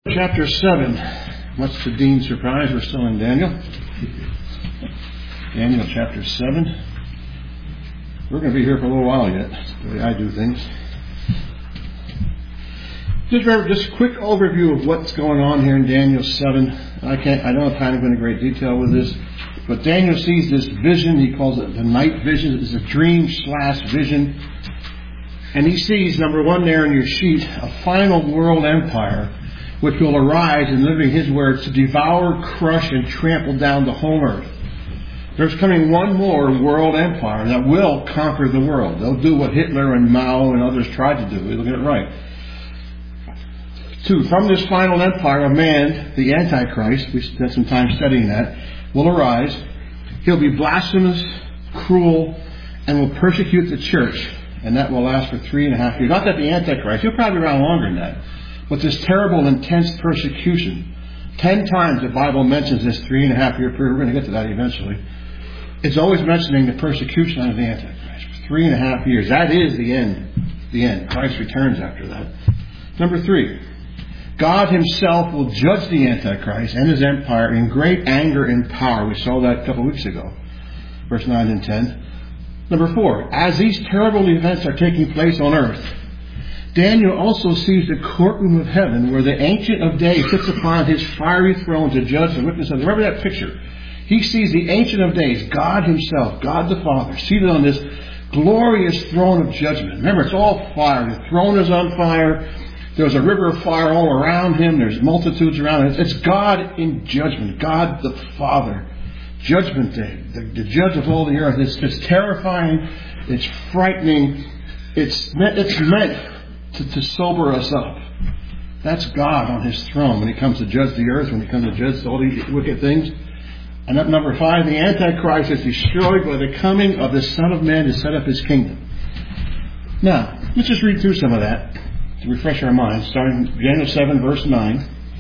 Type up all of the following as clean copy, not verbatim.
Chapter 7. What's the Dean's surprise? We're still in Daniel. Daniel chapter 7. We're going to be here for a little while yet. That's the way I do things. Just a quick overview of what's going on here in Daniel 7. I don't have time to go into great detail with this. But Daniel sees this vision. He calls it the night vision. It's a dream/vision. And he sees, number one there in your sheet, a final world empire which will arise, in living his words, to devour, crush, and trample down the whole earth. There's coming one more world empire that will conquer the world. They'll do what Hitler and Mao and others tried to do. They'll get it right. 2. From this final empire, a man, the Antichrist, we spent some time studying that, will arise. He'll be blasphemous, cruel, and will persecute the church. And that will last for 3.5 years. Not that the Antichrist, he'll probably be around longer than that. But this terrible, intense persecution, 10 times the Bible mentions this 3.5 year period. We're going to get to that eventually. It's always mentioning the persecution of the Antichrist for 3.5 years. That is the end. The end. Christ returns after that. Number 3. God himself will judge the Antichrist and his empire in great anger and power. We saw that a couple weeks ago. Verse 9 and 10. Number 4. As these terrible events are taking place on earth, Daniel also sees the courtroom of heaven where the Ancient of Days sits upon his fiery throne to judge the witness of. Remember that picture? He sees the Ancient of Days, God himself, God the Father, seated on this glorious throne of judgment. Remember, it's all fire. The throne is on fire. There's a river of fire all around him. There's multitudes around him. It's God in judgment. God the Father. Judgment Day. The judge of all the earth. It's terrifying. It's frightening. It's meant to sober us up. That's God on his throne when he comes to judge the earth, when he comes to judge all these wicked things. And up number 5, the Antichrist is destroyed by the coming of the Son of Man to set up his kingdom. Now, let's just read through some of that to refresh our minds, starting Daniel 7, verse 9.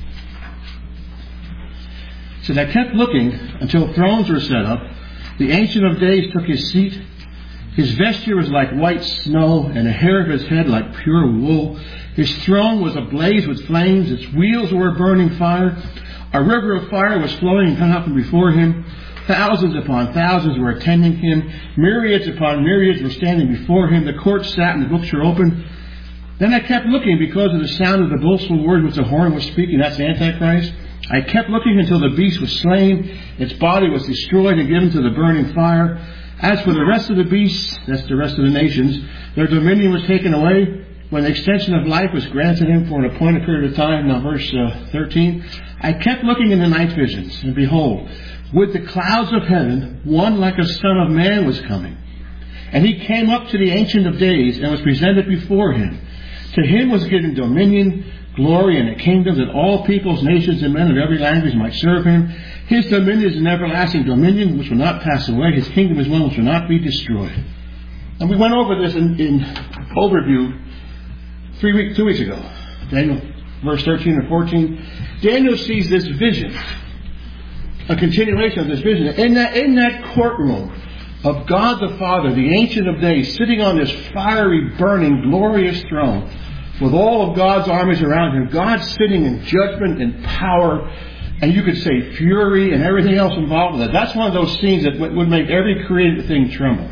It says, I kept looking until thrones were set up. The Ancient of Days took his seat. His vesture was like white snow, and the hair of his head like pure wool. His throne was ablaze with flames. Its wheels were burning fire. A river of fire was flowing and coming up from before him. Thousands upon thousands were attending him. Myriads upon myriads were standing before him. The court sat and the books were open. Then I kept looking because of the sound of the boastful word which the horn was speaking. That's the Antichrist. I kept looking until the beast was slain. Its body was destroyed and given to the burning fire. As for the rest of the beasts, that's the rest of the nations, their dominion was taken away when the extension of life was granted him for an appointed period of time. Now verse 13. I kept looking in the night visions, and behold, with the clouds of heaven, one like a son of man was coming. And he came up to the Ancient of Days and was presented before him. To him was given dominion, glory, and a kingdom that all peoples, nations, and men of every language might serve him. His dominion is an everlasting dominion which will not pass away. His kingdom is one which will not be destroyed. And we went over this in overview 2 weeks ago. Daniel, verse 13 and 14. Daniel sees this vision, a continuation of this vision. In that courtroom of God the Father, the Ancient of Days, sitting on this fiery, burning, glorious throne, with all of God's armies around him, God sitting in judgment and power, and you could say fury and everything else involved with it. That's one of those scenes that would make every created thing tremble.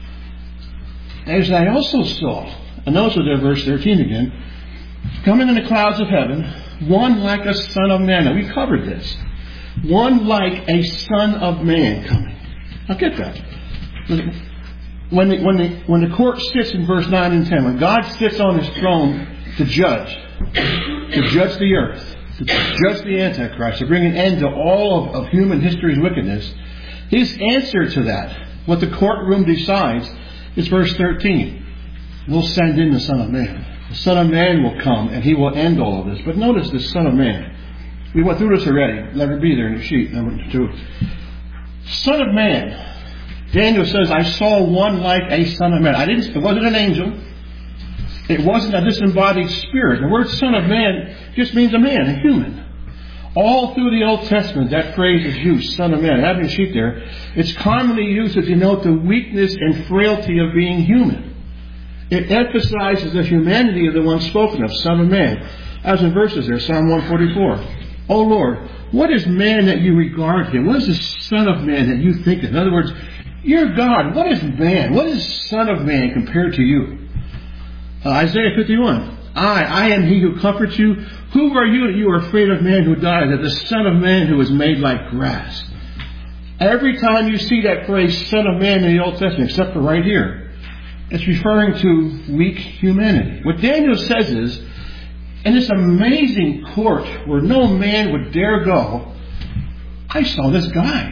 As I also saw, and notice there, verse 13 again, coming in the clouds of heaven, one like a son of man. Now we covered this. One like a son of man coming. Now get that. When the court sits in verse 9 and 10, when God sits on his throne to judge the earth, to judge the Antichrist, to bring an end to all of human history's wickedness, his answer to that, what the courtroom decides, is verse 13. We'll send in the Son of Man. The Son of Man will come and he will end all of this. But notice the Son of Man. We went through this already. Let it be there in your sheet, number 2. Son of Man. Daniel says, I saw one like a son of man. It wasn't an angel. It wasn't a disembodied spirit. The word son of man just means a man, a human. All through the Old Testament, that phrase is used, son of man. I have your sheet there. It's commonly used to denote the weakness and frailty of being human. It emphasizes the humanity of the one spoken of, son of man. As in verses there, Psalm 144. O Lord, what is man that you regard him? What is the Son of Man that you think of? In other words, you're God. What is man? What is Son of Man compared to you? Isaiah 51. I am he who comforts you. Who are you that you are afraid of man who died, that the Son of Man who is made like grass? Every time you see that phrase, Son of Man, in the Old Testament, except for right here, it's referring to weak humanity. What Daniel says is, in this amazing court where no man would dare go, I saw this guy.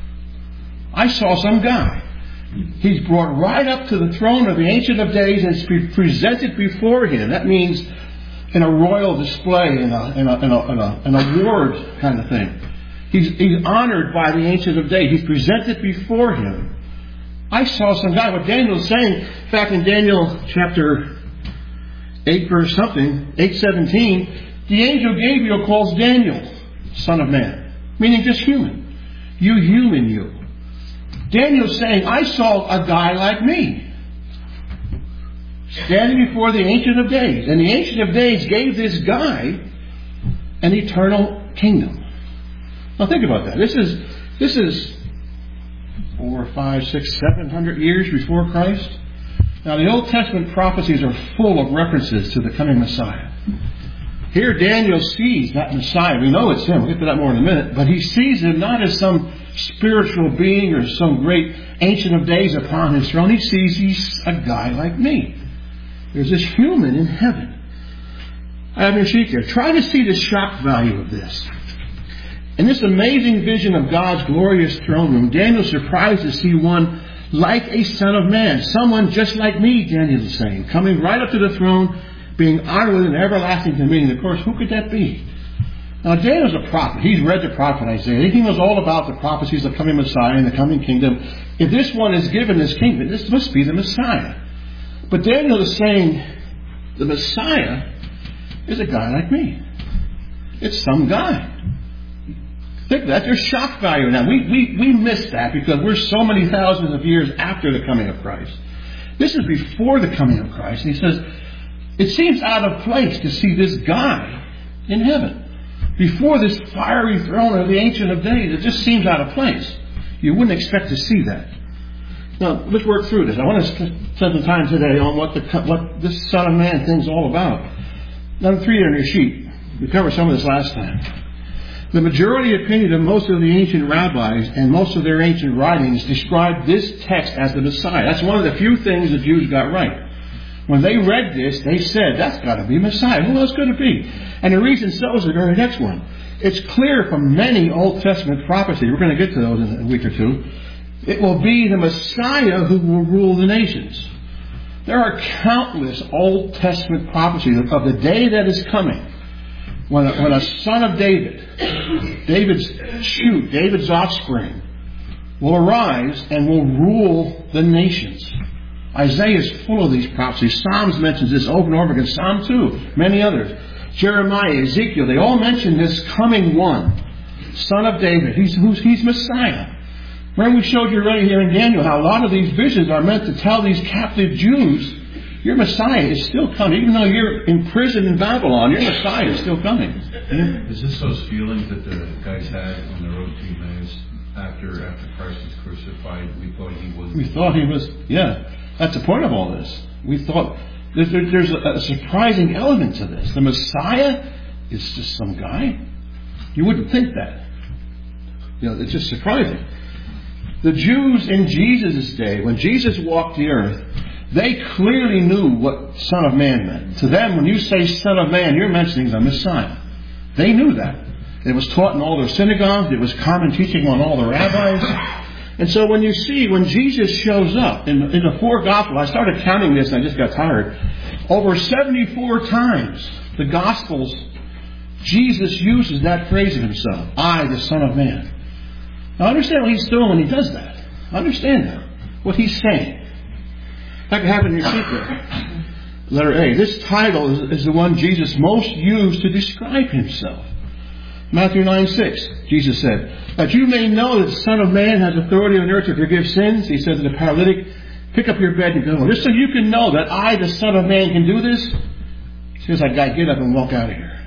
I saw some guy. He's brought right up to the throne of the Ancient of Days and is presented before him. That means in a royal display, in an award kind of thing. He's honored by the Ancient of Days. He's presented before him. I saw some guy. What Daniel's saying, in fact, in Daniel chapter 8 verse something, 8:17, the angel Gabriel calls Daniel Son of Man, meaning just human. You human, you. Daniel's saying, I saw a guy like me standing before the Ancient of Days. And the Ancient of Days gave this guy an eternal kingdom. Now think about that. This is 4, 5, 6, 700 years before Christ. Now the Old Testament prophecies are full of references to the coming Messiah. Here Daniel sees that Messiah. We know it's him. We'll get to that more in a minute. But he sees him not as some spiritual being or some great Ancient of Days upon his throne. He sees he's a guy like me. There's this human in heaven. I have your sheet there. Try to see the shock value of this. In this amazing vision of God's glorious throne room, Daniel's surprised to see one like a Son of Man. Someone just like me, Daniel is saying, coming right up to the throne, being honored with an everlasting dominion. Of course, who could that be? Now, Daniel's a prophet. He's read the prophet Isaiah. He knows all about the prophecies of the coming Messiah and the coming kingdom. If this one is given this kingdom, this must be the Messiah. But Daniel is saying, the Messiah is a guy like me. It's some guy. Think of that. There's shock value now. We miss that because we're so many thousands of years after the coming of Christ. This is before the coming of Christ. And he says, it seems out of place to see this guy in heaven. Before this fiery throne of the Ancient of Days, it just seems out of place. You wouldn't expect to see that. Now, let's work through this. I want to spend some time today on what this Son of Man thing's all about. Number 3 on your sheet. We covered some of this last time. The majority opinion of most of the ancient rabbis and most of their ancient writings describe this text as the Messiah. That's one of the few things the Jews got right. When they read this, they said, that's got to be Messiah. Who else could it be? And the reason so is the very next one. It's clear from many Old Testament prophecies, we're going to get to those in a week or two, it will be the Messiah who will rule the nations. There are countless Old Testament prophecies of the day that is coming. When a son of David, David's offspring, will arise and will rule the nations. Isaiah is full of these prophecies. Psalms mentions this over and over again. Psalm 2, many others. Jeremiah, Ezekiel, they all mention this coming one, son of David. He's Messiah. Remember we showed you right here in Daniel how a lot of these visions are meant to tell these captive Jews, your Messiah is still coming. Even though you're imprisoned in Babylon, your Messiah is still coming. Is this those feelings that the guys had on the road to Emmaus after Christ was crucified? We thought he was. Yeah. That's the point of all this. We thought there's a surprising element to this. The Messiah is just some guy. You wouldn't think that. It's just surprising. The Jews in Jesus' day, when Jesus walked the earth, they clearly knew what Son of Man meant. To them, when you say Son of Man, you're mentioning the Messiah. They knew that. It was taught in all their synagogues. It was common teaching on all the rabbis. And so when Jesus shows up in the 4 Gospels, I started counting this and I just got tired. Over 74 times, the Gospels, Jesus uses that phrase of himself. I, the Son of Man. Now understand what he's doing when he does that. Understand that. What he's saying. That can happen in your sheet there. Letter A. This title is the one Jesus most used to describe himself. Matthew 9:6, Jesus said, that you may know that the Son of Man has authority on earth to forgive sins. He said to the paralytic, pick up your bed and go. Just so you can know that I, the Son of Man, can do this. He says, that guy, get up and walk out of here.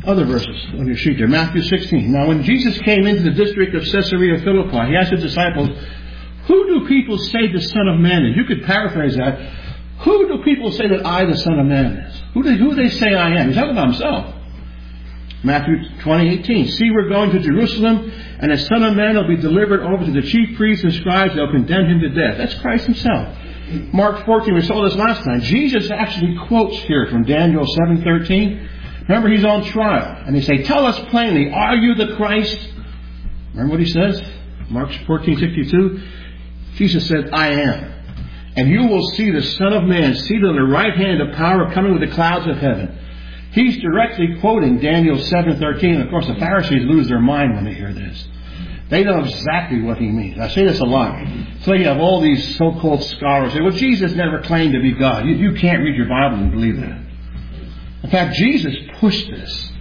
Other verses on your sheet there. Matthew 16. Now when Jesus came into the district of Caesarea Philippi, he asked his disciples, who do people say the Son of Man is? You could paraphrase that. Who do people say that I, the Son of Man, is? Who do they say I am? He's talking about himself. Matthew 20:18. See, we're going to Jerusalem, and the Son of Man will be delivered over to the chief priests and scribes. They'll condemn him to death. That's Christ himself. Mark 14, we saw this last time. Jesus actually quotes here from Daniel 7:13. Remember, he's on trial. And they say, tell us plainly, are you the Christ? Remember what he says? Mark 14:62. Jesus said, I am. And you will see the Son of Man seated on the right hand of power coming with the clouds of heaven. He's directly quoting Daniel 7:13. Of course, the Pharisees lose their mind when they hear this. They know exactly what he means. I say this a lot. So you have all these so-called scholars say, well, Jesus never claimed to be God. You can't read your Bible and believe that. In fact, Jesus pushed this.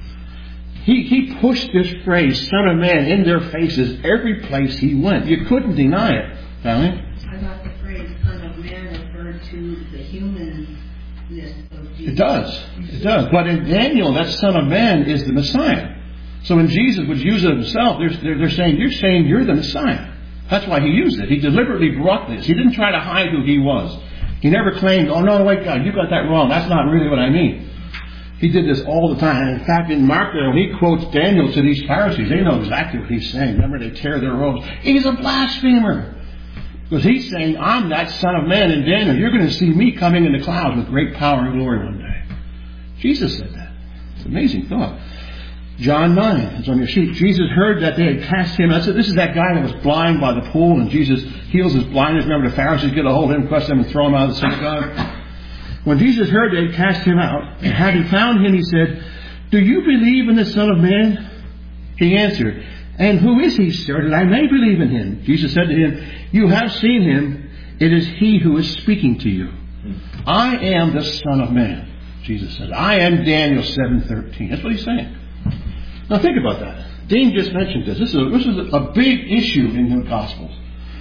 He pushed this phrase, Son of Man, in their faces every place he went. You couldn't deny it. Valerie? I thought the phrase Son of Man referred to the humanness of Jesus. It does. It does. But in Daniel, that Son of Man is the Messiah. So when Jesus would use it himself, they're saying, you're the Messiah. That's why he used it. He deliberately brought this. He didn't try to hide who he was. He never claimed, oh no, wait, God, you got that wrong. That's not really what I mean. He did this all the time. And in fact, in Mark, when he quotes Daniel to these Pharisees, they know exactly what he's saying. Remember, they tear their robes. He's a blasphemer. Because he's saying, I'm that Son of Man in Daniel. You're going to see me coming in the clouds with great power and glory one day. Jesus said that. It's an amazing thought. John 9, it's on your sheet. Jesus heard that they had cast him out. This is that guy that was blind by the pool, and Jesus heals his blindness. Remember, the Pharisees get a hold of him, crush him, and throw him out of the synagogue. When Jesus heard they had cast him out, and had he found him, he said, do you believe in the Son of Man? He answered, and who is he, sir, that I may believe in him? Jesus said to him, you have seen him. It is he who is speaking to you. I am the Son of Man, Jesus said. I am Daniel 7:13. That's what he's saying. Now think about that. Dean just mentioned this. This is a big issue in the Gospels.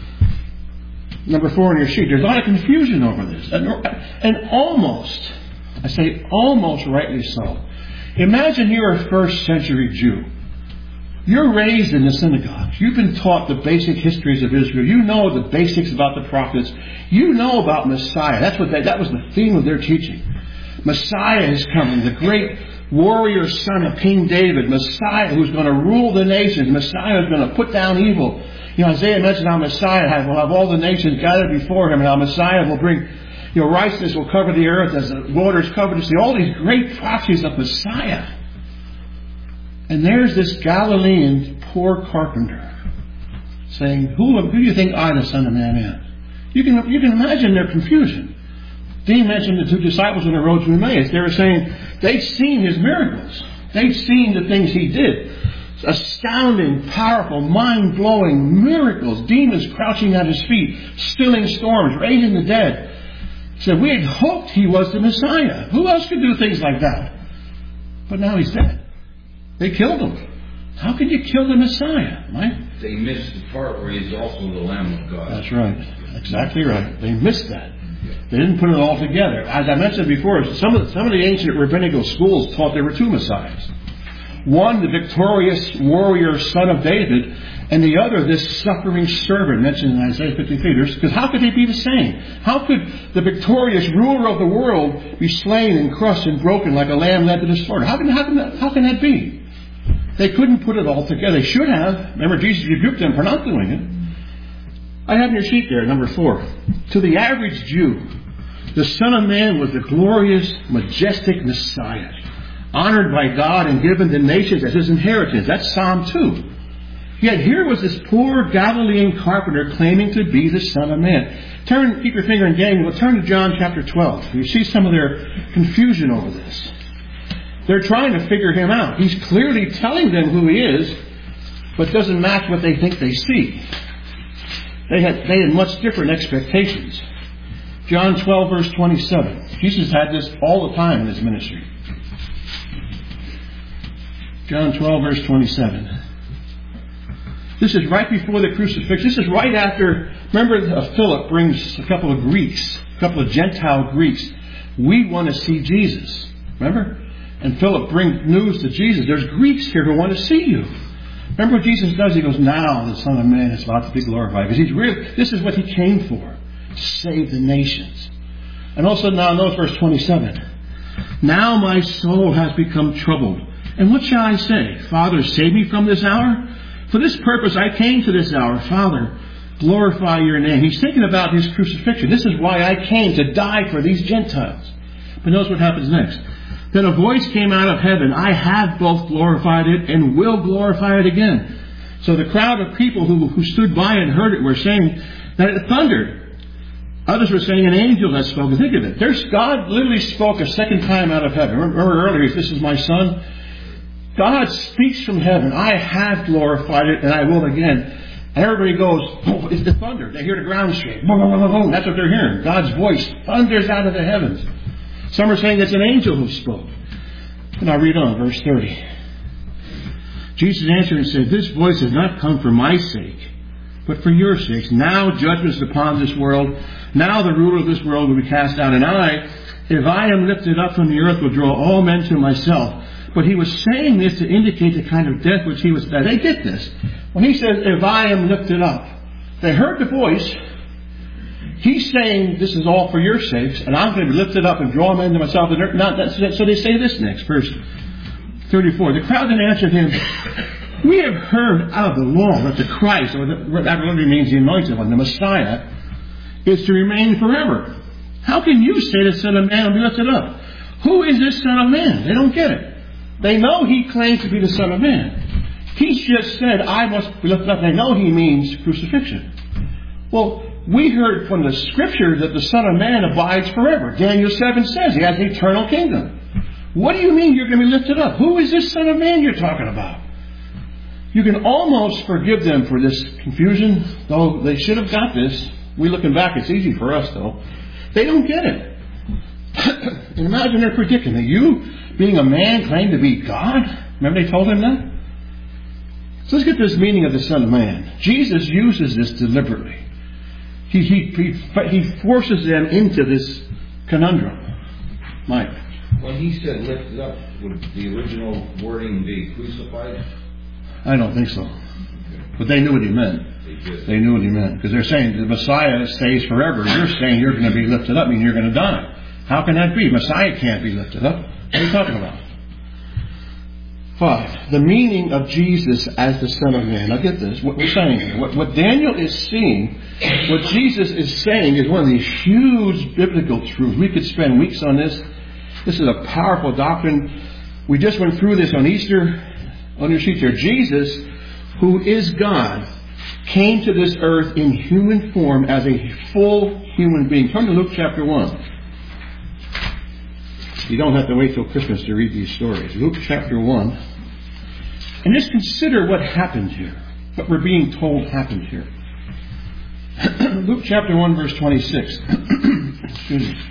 Number 4 on your sheet. There's a lot of confusion over this. And almost, I say almost rightly so. Imagine you're a first century Jew. You're raised in the synagogue. You've been taught the basic histories of Israel. You know the basics about the prophets. You know about Messiah. That was the theme of their teaching. Messiah is coming. The great warrior son of King David. Messiah who's going to rule the nations. Messiah is going to put down evil. You know, Isaiah mentioned how Messiah will have all the nations gathered before him, and how Messiah will bring, righteousness will cover the earth as the waters cover the sea. All these great prophecies of Messiah. And there's this Galilean poor carpenter saying, who do you think I, the Son of Man, am? You can imagine their confusion. Dean mentioned the 2 disciples on the road to Emmaus. They were saying they'd seen his miracles. They'd seen the things he did. Astounding, powerful, mind-blowing miracles. Demons crouching at his feet, stilling storms, raising the dead. He said, we had hoped he was the Messiah. Who else could do things like that? But now he's dead. They killed him. How can you kill the Messiah, right? They missed the part where he's also the Lamb of God. That's right. Exactly right. They missed that. They didn't put it all together. As I mentioned before, some of the ancient rabbinical schools taught there were 2 Messiahs. One, the victorious warrior son of David, and the other, this suffering servant mentioned in Isaiah 53. Because how could they be the same? How could the victorious ruler of the world be slain and crushed and broken like a lamb led to the slaughter? How can that be? They couldn't put it all together. They should have. Remember, Jesus rebuked them for not doing it. I have in your sheet there, number 4. To the average Jew, the Son of Man was the glorious, majestic Messiah, honored by God and given to nations as his inheritance. That's Psalm 2. Yet here was this poor Galilean carpenter claiming to be the Son of Man. Keep your finger in Daniel. Turn to John chapter 12. You see some of their confusion over this. They're trying to figure him out. He's clearly telling them who he is, but doesn't match what they think they see. They had much different expectations. John 12 verse 27. Jesus had this all the time in his ministry. John 12 verse 27. This is right before the crucifixion. This is right after, remember Philip brings a couple of Greeks, a couple of Gentile Greeks. We want to see Jesus. Remember? and Philip bring news to Jesus. There's Greeks here who want to see you. Remember what Jesus does? He goes, now the Son of Man is about to be glorified. Because this is what he came for. To save the nations. And also now notice verse 27. Now my soul has become troubled. And what shall I say? Father, save me from this hour? For this purpose I came to this hour. Father, glorify your name. He's thinking about his crucifixion. This is why I came, to die for these Gentiles. But notice what happens next. Then a voice came out of heaven. I have both glorified it and will glorify it again. So the crowd of people who stood by and heard it were saying that it thundered. Others were saying an angel has spoken. Think of it. God literally spoke a second time out of heaven. Remember earlier, this is my son. God speaks from heaven. I have glorified it and I will again. And everybody goes, oh, it's the thunder. They hear the ground shake. Boom, boom, boom, boom. That's what they're hearing. God's voice thunders out of the heavens. Some are saying it's an angel who spoke. And I read on, verse 30. Jesus answered and said, this voice has not come for my sake, but for your sakes. Now judgment is upon this world. Now the ruler of this world will be cast out. And I, if I am lifted up from the earth, will draw all men to myself. But he was saying this to indicate the kind of death which he was dead. They get this. When he says, if I am lifted up, they heard the voice. He's saying, this is all for your sakes, and I'm going to be lifted up and draw men to myself. So they say this next, verse 34. The crowd then answered him, we have heard out of the law that the Christ, or that literally means the anointed one, the Messiah, is to remain forever. How can you say the Son of Man will be lifted up? Who is this Son of Man? They don't get it. They know he claims to be the Son of Man. He's just said, I must be lifted up. They know he means crucifixion. Well, we heard from the Scripture that the Son of Man abides forever. Daniel 7 says he has an eternal kingdom. What do you mean you're going to be lifted up? Who is this Son of Man you're talking about? You can almost forgive them for this confusion, though they should have got this. We looking back, it's easy for us, though. They don't get it. And imagine their predicament. You, being a man, claim to be God? Remember they told him that? So let's get this meaning of the Son of Man. Jesus uses this deliberately. He forces them into this conundrum. Mike. When he said lifted up, would the original wording be crucified? I don't think so. But they knew what he meant. They knew what he meant. Because they're saying the Messiah stays forever. You're saying you're going to be lifted up, meaning you're going to die. How can that be? Messiah can't be lifted up. What are you talking about? 5. The meaning of Jesus as the Son of Man. Now get this. What we're saying here. What Daniel is seeing, what Jesus is saying is one of these huge biblical truths. We could spend weeks on this. This is a powerful doctrine. We just went through this on Easter. On your sheet there. Jesus, who is God, came to this earth in human form as a full human being. Turn to Luke chapter 1. You don't have to wait till Christmas to read these stories. Luke chapter 1. And just consider what happened here. What we're being told happened here. Luke chapter 1 verse 26. Excuse me.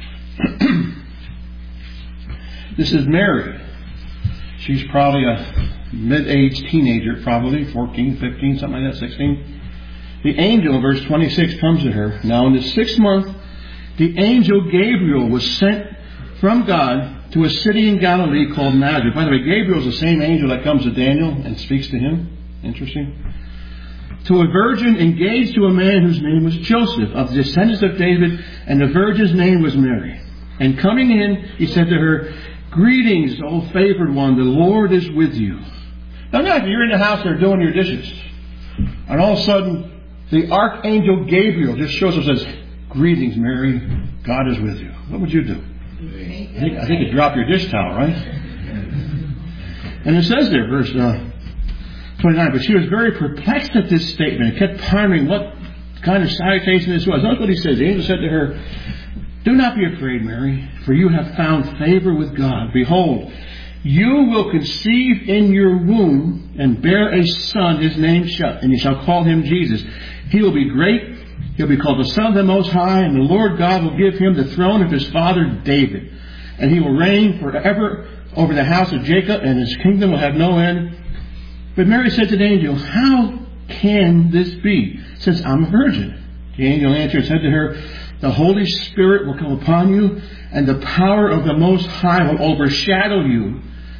This is Mary. She's probably a mid-aged teenager, probably 14, 15, something like that, 16. The angel, verse 26, comes to her. Now in the 6th month, the angel Gabriel was sent from God to a city in Galilee called Nazareth. By the way, Gabriel is the same angel that comes to Daniel and speaks to him. Interesting. To a virgin engaged to a man whose name was Joseph, of the descendants of David, and the virgin's name was Mary. And coming in, he said to her, greetings, O favored one, the Lord is with you. Now imagine you're in the house, they're doing your dishes. And all of a sudden, the archangel Gabriel just shows up and says, greetings, Mary, God is with you. What would you do? I think you'd drop your dish towel, right? And it says there, verse 29, but she was very perplexed at this statement and kept pondering what kind of salutation this was. Notice what he says. The angel said to her, do not be afraid, Mary, for you have found favor with God. Behold, you will conceive in your womb and bear a son, his name and you shall call him Jesus. He will be great. He'll be called the Son of the Most High, and the Lord God will give him the throne of his father David. And he will reign forever over the house of Jacob, and his kingdom will have no end. But Mary said to the angel, how can this be, since I'm a virgin? The angel answered and said to her, the Holy Spirit will come upon you, and the power of the Most High will overshadow you.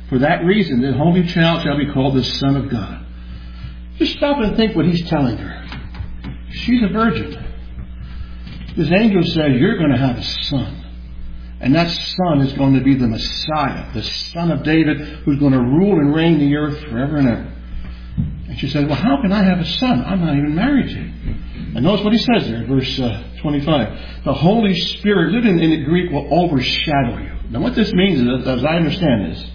For that reason, the Holy Child shall be called the Son of God. Just stop and think what he's telling her. She's a virgin. This angel said, you're going to have a son. And that son is going to be the Messiah, the Son of David, who's going to rule and reign the earth forever and ever. And she said, well, how can I have a son? I'm not even married to you. And notice what he says there, verse 25. The Holy Spirit, living in the Greek, will overshadow you. Now what this means is, as I understand this,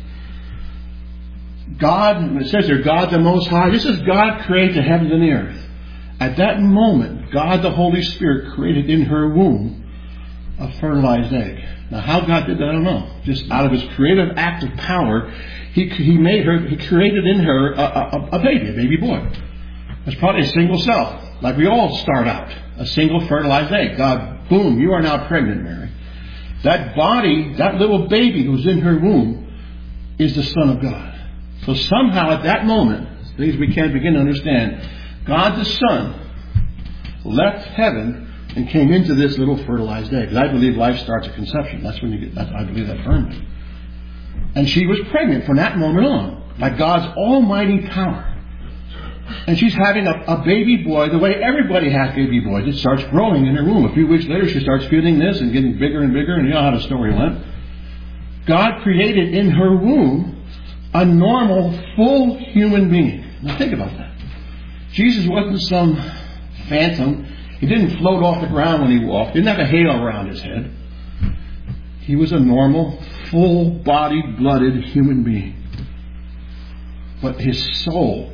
God, it says there, God the Most High, this is God created the heavens and the earth. At that moment, God the Holy Spirit created in her womb a fertilized egg. Now how God did that, I don't know. Just out of his creative act of power, he created in her a baby boy. It's probably a single cell, like we all start out. A single fertilized egg. God, boom, you are now pregnant, Mary. That body, that little baby who's in her womb, is the Son of God. So somehow at that moment, things we can't begin to understand, God the Son left heaven and came into this little fertilized egg. And I believe life starts at conception. That's when you get that. I believe that firmly. And she was pregnant from that moment on by God's almighty power. And she's having a baby boy the way everybody has baby boys. It starts growing in her womb. A few weeks later, she starts feeling this and getting bigger and bigger. And you know how the story went. God created in her womb a normal, full human being. Now think about that. Jesus wasn't some phantom. He didn't float off the ground when he walked. He didn't have a halo around his head. He was a normal, full-bodied, blooded human being. But his soul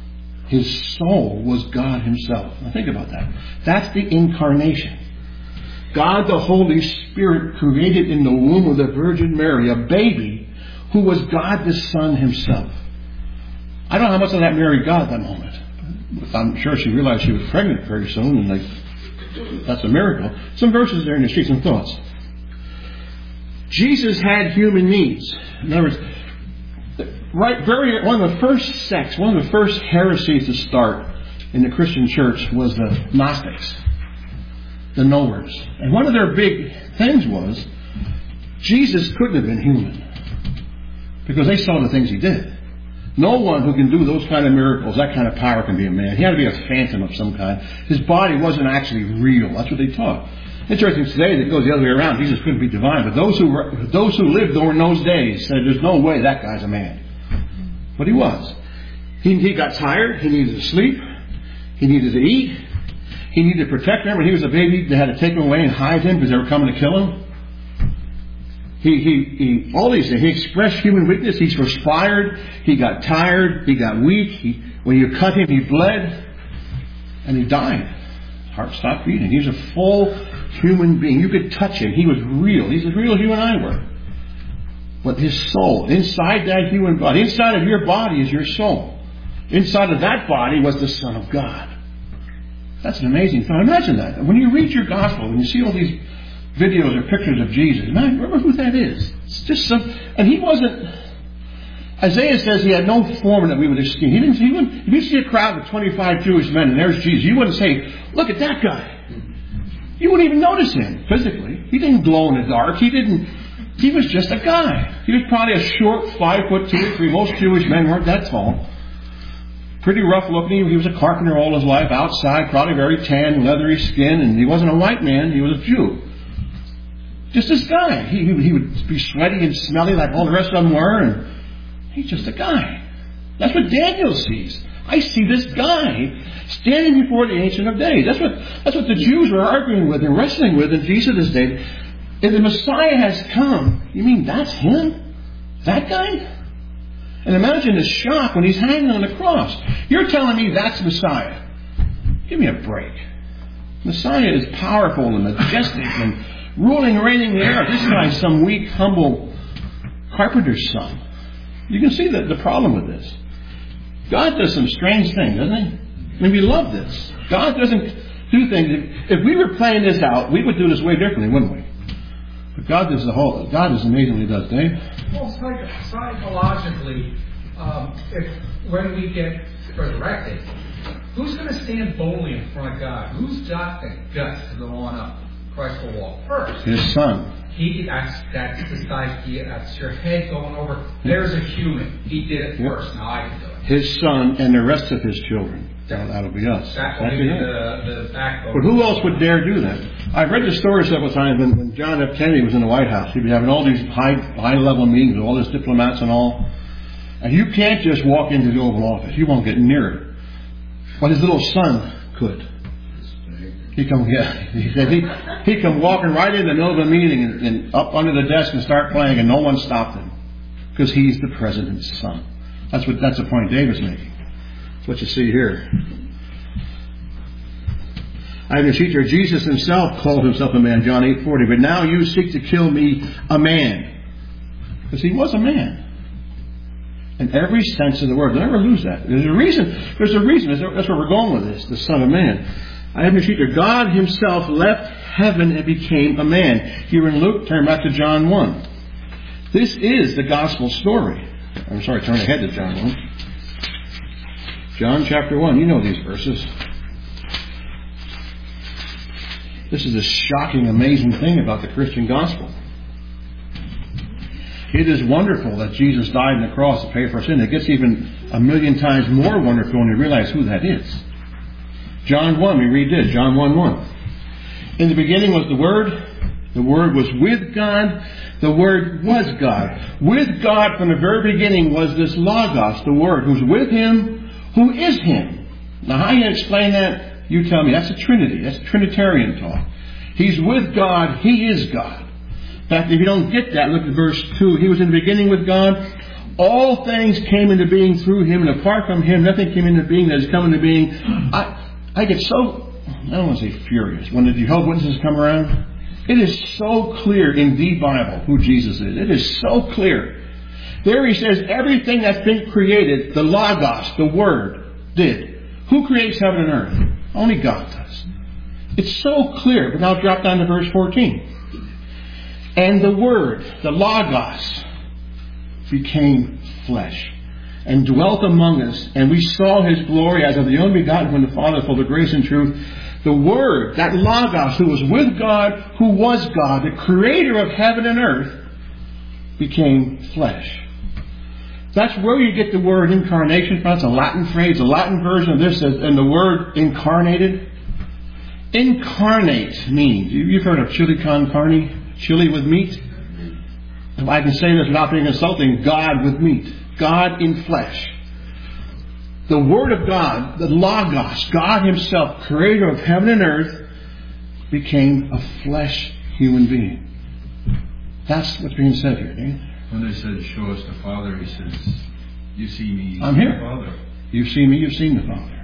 was God himself. Now think about that. That's the incarnation. God the Holy Spirit created in the womb of the Virgin Mary a baby who was God the Son himself. I don't know how much of that Mary got at that moment. I'm sure she realized she was pregnant very soon, and that's a miracle. Some verses there in the street, some thoughts. Jesus had human needs. In other words, one of the first heresies to start in the Christian church was the Gnostics, the knowers. And one of their big things was Jesus couldn't have been human because they saw the things he did. No one who can do those kind of miracles, that kind of power, can be a man. He had to be a phantom of some kind. His body wasn't actually real. That's what they taught. Interesting today that goes the other way around. Jesus couldn't be divine. But those who lived during those days said there's no way that guy's a man. But he was. He got tired. He needed to sleep. He needed to eat. He needed to protect him. When he was a baby, they had to take him away and hide him because they were coming to kill him. He all these things. He expressed human weakness. He perspired. He got tired. He got weak. When you cut him, he bled. And he died. Heart stopped beating. He was a full human being. You could touch him. He was real. He's as real as you and I were. But his soul, inside that human body, inside of your body is your soul. Inside of that body was the Son of God. That's an amazing thought. Imagine that. When you read your gospel and you see all these videos or pictures of Jesus, man, remember who that is. It's just some, and he wasn't, Isaiah says he had no form that we would esteem. He wouldn't, if you see a crowd of 25 Jewish men and there's Jesus, you wouldn't say, look at that guy. You wouldn't even notice him physically. He didn't glow in the dark. He was just a guy. He was probably a short 5'2" or 3". Most Jewish men weren't that tall. Pretty rough looking. He was a carpenter all his life, outside, probably very tan, leathery skin, and he wasn't a white man, he was a Jew. Just this guy. He would be sweaty and smelly like all the rest of them were, and he's just a guy. That's what Daniel sees. I see this guy standing before the Ancient of Days. That's what the Jews were arguing with and wrestling with in Jesus' day. If the Messiah has come, you mean that's him? That guy? And imagine the shock when he's hanging on the cross. You're telling me that's Messiah. Give me a break. Messiah is powerful and majestic and ruling and reigning the earth. This guy's some weak, humble carpenter's son. You can see the problem with this. God does some strange things, doesn't he? I mean, we love this. God doesn't do things. If we were playing this out, we would do this way differently, wouldn't we? But God does God is amazing what he does, Dave. Well, psychologically, when we get resurrected, who's going to stand boldly in front of God? Who's got the guts to go on up? Christ will walk first. His son. That's the psyche. That's your head going over. There's a human. He did it first. Now I can do it. His son and the rest of his children. That'll be us. That will be the backbone. But who else would dare do that? I've read the story several times when John F. Kennedy was in the White House. He'd be having all these high-level meetings with all these diplomats and all. And you can't just walk into the Oval Office. You won't get near it. But his little son could. He said he'd come walking right in the middle of a meeting and up under the desk and start playing, and no one stopped him. Because he's the president's son. That's the point David's making. That's what you see here. I have a sheet here. Jesus himself called himself a man, John 8:40. But now you seek to kill me, a man. Because he was a man. In every sense of the word. Don't ever lose that. There's a reason. That's where we're going with this. The Son of Man. I have a sheet here. God himself left heaven and became a man. Here in Luke, turn back to John 1. This is the gospel story. I'm sorry, turn ahead to John 1. John chapter 1. You know these verses. This is a shocking, amazing thing about the Christian gospel. It is wonderful that Jesus died on the cross to pay for our sin. It gets even a million times more wonderful when you realize who that is. John 1, we read this. John 1:1. In the beginning was the Word. The Word was with God. The Word was God. With God from the very beginning was this Logos, the Word, who's with Him, who is Him. Now how you explain that? You tell me. That's a Trinity. That's a Trinitarian talk. He's with God. He is God. In fact, if you don't get that, look at verse 2. He was in the beginning with God. All things came into being through Him, and apart from Him, nothing came into being that has come into being. I get so, I don't want to say furious, when the Jehovah's Witnesses come around. It is so clear in the Bible who Jesus is. It is so clear. There he says everything that's been created, the Logos, the Word, did. Who creates heaven and earth? Only God does. It's so clear. But now drop down to verse 14. And the Word, the Logos, became flesh and dwelt among us, and we saw His glory as of the only begotten from the Father, full of grace and truth. The Word, that Logos, who was with God, who was God, the creator of heaven and earth, became flesh. That's where you get the word incarnation from. It's a Latin phrase. The Latin version of this says, and the word incarnated. Incarnate means, you've heard of chili con carne, chili with meat. If I can say this without being insulting, God with meat. God in flesh. The Word of God, the Logos, God Himself, creator of heaven and earth, became a flesh human being. That's what's being said here, eh? When they said, show us the Father, He says, you see me, you I'm see here. the Father. You see me, you've seen the Father.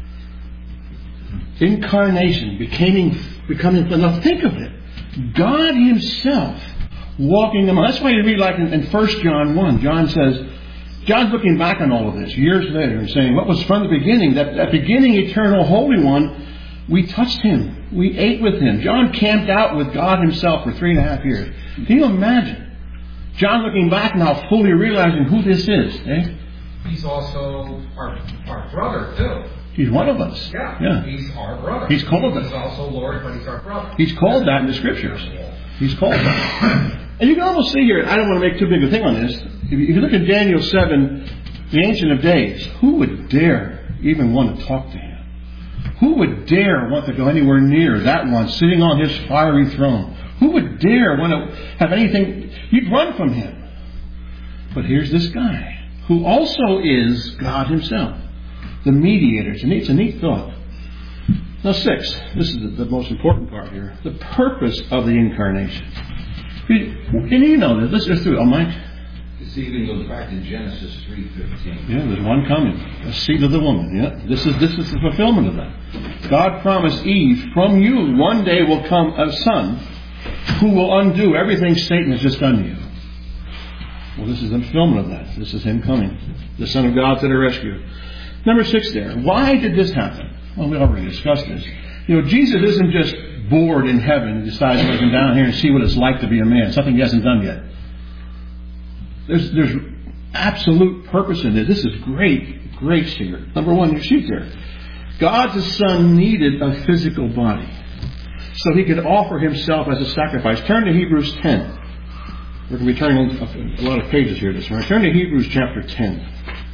Incarnation, becoming. Now think of it. God Himself walking among. That's why you read like in 1 John 1. John's looking back on all of this years later and saying, what was from the beginning, that beginning eternal Holy One, we touched Him. We ate with Him. John camped out with God Himself for 3.5 years. Can you imagine? John looking back now fully realizing who this is. Eh? He's also our brother too. He's one of us. Yeah. He's our brother. He's called that. He's also Lord, but He's our brother. He's called that in the Scriptures. He's called that. And you can almost see here, I don't want to make too big a thing on this. If you look at Daniel 7, the Ancient of Days, who would dare even want to talk to Him? Who would dare want to go anywhere near that one sitting on His fiery throne? Who would dare want to have anything? You'd run from Him. But here's this guy, who also is God Himself, the mediator. It's a neat thought. Now 6, this is the most important part here. The purpose of the incarnation. And you know this. Let's just do it. Oh, Mike? This even goes back to Genesis 3:15. Yeah, there's one coming. A seed of the woman. Yeah, this is the fulfillment of that. God promised Eve, from you one day will come a son who will undo everything Satan has just done to you. Well, this is the fulfillment of that. This is Him coming. The Son of God to the rescue. Number 6 there. Why did this happen? Well, we already discussed this. You know, Jesus isn't just bored in heaven and decides to come down here and see what it's like to be a man. Something He hasn't done yet. There's absolute purpose in this. This is great grace here. Number 1, your sheet there. God the Son needed a physical body. so He could offer Himself as a sacrifice. Turn to Hebrews 10. We're going to be turning a lot of pages here this morning. Turn to Hebrews chapter 10.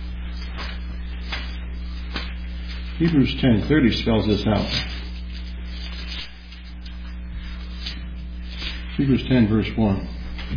Hebrews 10:30 spells this out. Hebrews 10 verse 1.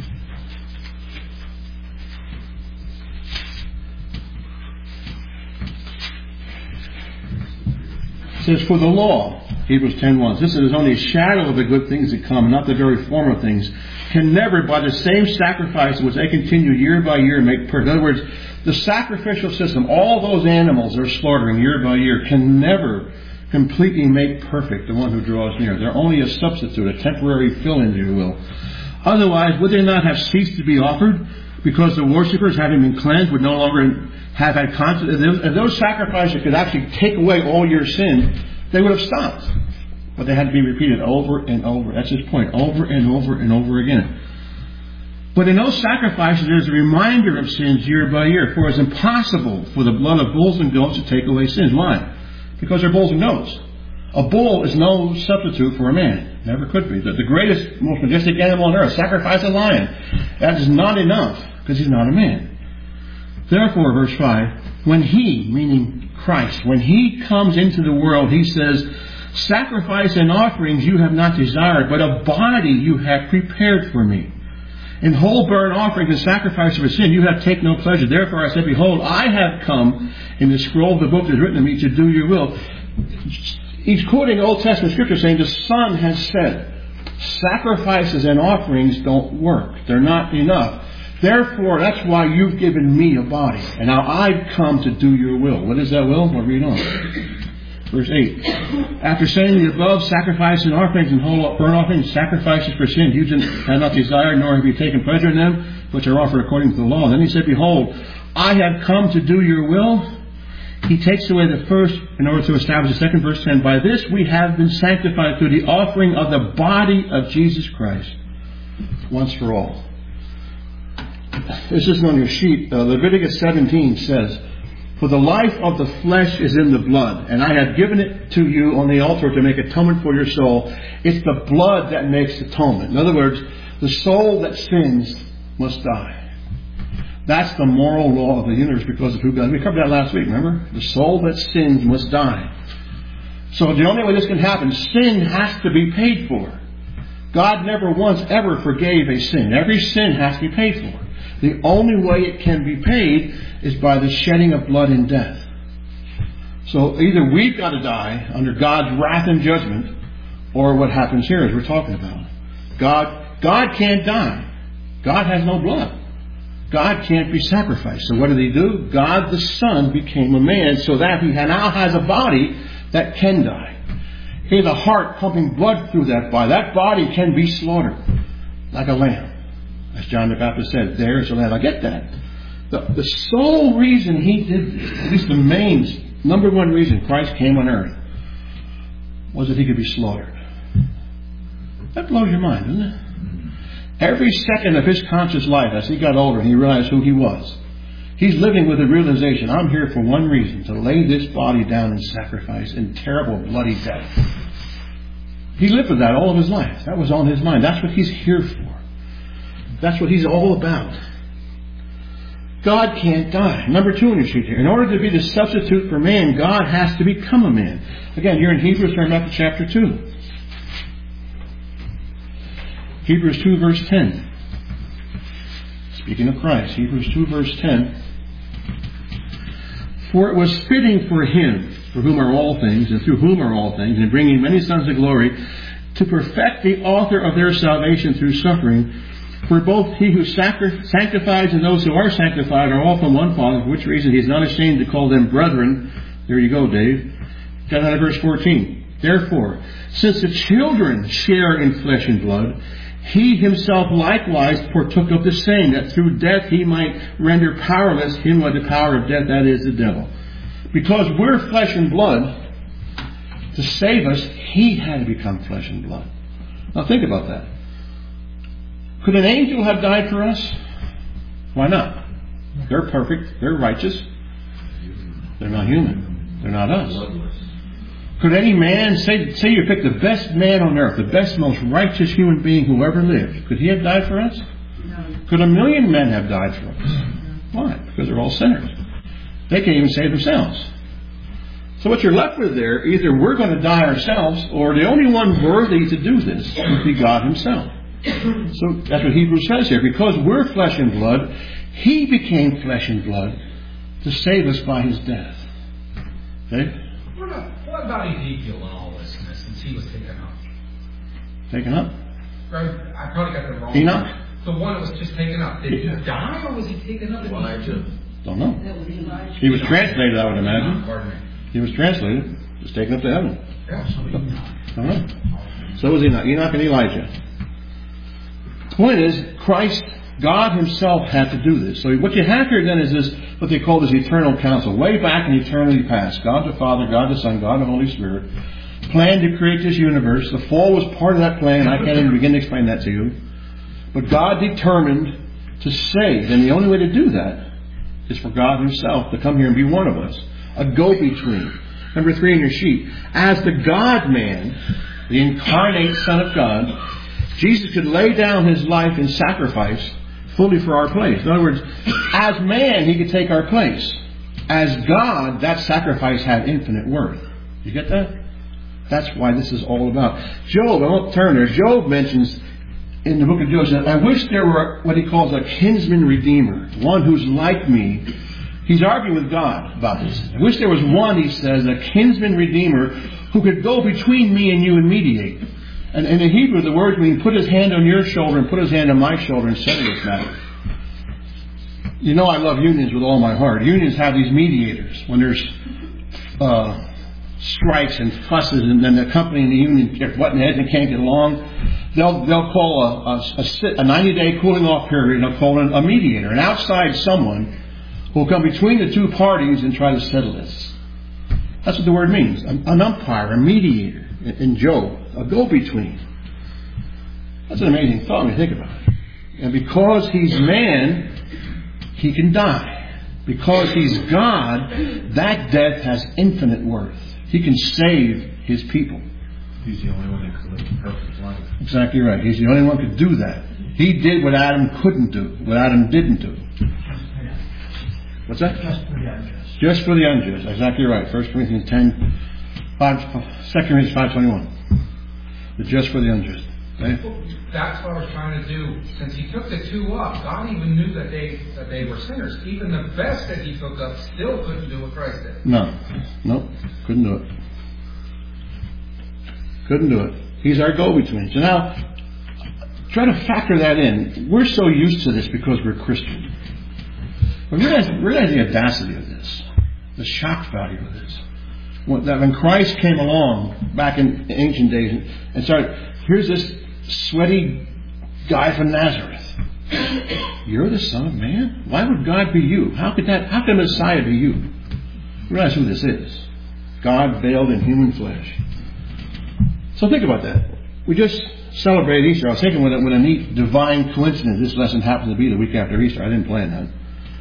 It says, for the law, Hebrews 10:1, this is only a shadow of the good things that come, not the very form of things, can never, by the same sacrifice which they continue year by year, make perfect. In other words, the sacrificial system, all those animals they're slaughtering year by year, can never completely make perfect the one who draws near. They're only a substitute, a temporary fill-in, if you will. Otherwise, would they not have ceased to be offered? Because the worshippers, having been cleansed, would no longer have had conscience. If those sacrifices could actually take away all your sin, they would have stopped. But they had to be repeated over and over. That's his point. Over and over and over again. But in those sacrifices, there's a reminder of sins year by year. For it's impossible for the blood of bulls and goats to take away sins. Why? Because they're bulls and goats. A bull is no substitute for a man. Never could be. The greatest, most majestic animal on earth, sacrifice a lion. That is not enough, because he's not a man. Therefore, verse 5, when He, meaning Christ, when He comes into the world, He says, sacrifice and offerings you have not desired, but a body you have prepared for me. In whole burnt offerings and sacrifice for sin you have taken no pleasure. Therefore I said, behold, I have come in the scroll of the book that is written to me to do your will. He's quoting Old Testament scripture saying the Son has said, sacrifices and offerings don't work. They're not enough. Therefore, that's why you've given me a body. And now I've come to do your will. What is that will? We'll read on. Verse 8. After saying the above, sacrifice and offerings and whole burnt offerings, sacrifices for sin, you have not desired, nor have you taken pleasure in them, which are offered according to the law. And then He said, behold, I have come to do your will. He takes away the first in order to establish the second. Verse 10. By this we have been sanctified through the offering of the body of Jesus Christ, once for all. This isn't on your sheet. Leviticus 17 says, for the life of the flesh is in the blood, and I have given it to you on the altar to make atonement for your soul. It's the blood that makes atonement. In other words, the soul that sins must die. That's the moral law of the universe because of who God is. We covered that last week, remember? The soul that sins must die. So the only way this can happen, sin has to be paid for. God never once ever forgave a sin. Every sin has to be paid for. The only way it can be paid is by the shedding of blood in death. So either we've got to die under God's wrath and judgment, or what happens here as we're talking about. God can't die. God has no blood. God can't be sacrificed. So what did He do? God the Son became a man so that He now has a body that can die. He has a heart pumping blood through that body. That body can be slaughtered like a lamb. As John the Baptist said, there's a lamb. I get that. The sole reason He did this, at least the main, number one reason Christ came on earth, was that He could be slaughtered. That blows your mind, doesn't it? Every second of His conscious life, as He got older and He realized who He was, He's living with the realization, I'm here for one reason, to lay this body down in sacrifice in terrible bloody death. He lived with that all of His life. That was on His mind. That's what He's here for. That's what He's all about. God can't die. Number 2 on your sheet here. In order to be the substitute for man, God has to become a man. Again, you're in Hebrews, turn back to chapter 2. Hebrews 2 verse 10. Speaking of Christ, Hebrews 2 verse 10. For it was fitting for Him, for whom are all things, and through whom are all things, and bringing many sons to glory, to perfect the author of their salvation through suffering. For both He who sanctifies and those who are sanctified are all from one Father, for which reason He is not ashamed to call them brethren. There you go, Dave. Got out of verse 14. Therefore, since the children share in flesh and blood, He Himself likewise partook of the same, that through death He might render powerless him who had the power of death, that is, the devil. Because we're flesh and blood, to save us, He had to become flesh and blood. Now think about that. Could an angel have died for us? Why not? They're perfect. They're righteous. They're not human. They're not us. Could any man, say you pick the best man on earth, the best, most righteous human being who ever lived, could he have died for us? No. Could 1,000,000 men have died for us? Why? Because they're all sinners. They can't even save themselves. So what you're left with there, either we're going to die ourselves, or the only one worthy to do this would be God Himself. So that's what Hebrews says here. Because we're flesh and blood, He became flesh and blood to save us by His death. Okay? What about Ezekiel and all this, since he was taken up? Taken up? Right, I probably got the wrong Enoch? The one that was just taken up. Did he die or was he taken up? Elijah. Don't know. That was Elijah. He was translated, I would imagine. Pardon me. He was translated. Was taken up to heaven. Yeah. Don't know. So was Enoch. Enoch and Elijah. The point is, Christ, God Himself had to do this. So what you have here then is this, what they call this eternal council. Way back in eternity past, God the Father, God the Son, God the Holy Spirit planned to create this universe. The fall was part of that plan. I can't even begin to explain that to you. But God determined to save. And the only way to do that is for God Himself to come here and be one of us. A go-between. Number 3 in your sheet. As the God-man, the incarnate Son of God, Jesus could lay down His life in sacrifice fully for our place. In other words, as man, He could take our place. As God, that sacrifice had infinite worth. You get that? That's why this is all about. Job, I won't turn there. Job mentions in the book of Job, says, I wish there were what he calls a kinsman redeemer. One who's like me. He's arguing with God about this. I wish there was one, he says, a kinsman redeemer who could go between me and you and mediate. And in Hebrew, the words mean put his hand on your shoulder and put his hand on my shoulder and settle this matter. You know I love unions with all my heart. Unions have these mediators. When there's strikes and fusses and then the company and the union get button heads and can't get along, they'll call a 90-day cooling off period and they'll call in a mediator. And outside someone who will come between the two parties and try to settle this. That's what the word means. An umpire, a mediator in Job. A go-between. That's an amazing thought when you think about it. And because He's man, He can die. Because He's God, that death has infinite worth. He can save His people. He's the only one that could live a perfect life. Exactly right. He's the only one who could do that. He did what Adam couldn't do, what Adam didn't do. What's that? Just for the unjust. Just for the unjust. Exactly right. 1 Corinthians 10, 2 Corinthians 5:21. The just for the unjust. Okay? That's what I was trying to do. Since He took the two up, God even knew that they were sinners. Even the best that He took up still couldn't do what Christ did. No, couldn't do it. Couldn't do it. He's our go-between. So now, try to factor that in. We're so used to this because we're Christian. But realize the audacity of this, the shock value of this. That when Christ came along back in ancient days and started, here's this sweaty guy from Nazareth. You're the Son of Man? Why would God be you? How could Messiah be you? Realize who this is. God veiled in human flesh. So think about that. We just celebrated Easter. I was thinking with a neat divine coincidence, this lesson happened to be the week after Easter. I didn't plan that.